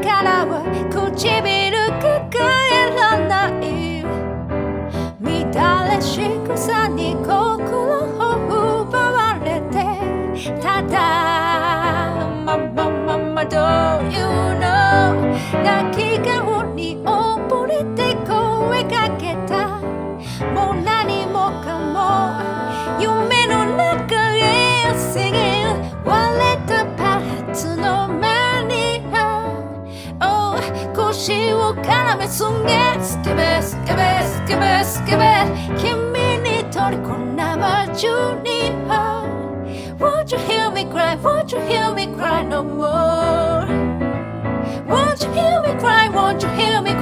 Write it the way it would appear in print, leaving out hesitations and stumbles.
からは唇抱えらない乱れしぐさに心を奪われてただどういうの泣き顔に溺れて声かけたもう何もかも夢の中へ過ぎ割れたパーツの間に腰を絡めすげスケベスケベスケベスケベ君に虜な魔女にWon't you hear me cry? Won't you hear me cry no more? Won't you hear me cry? Won't you hear me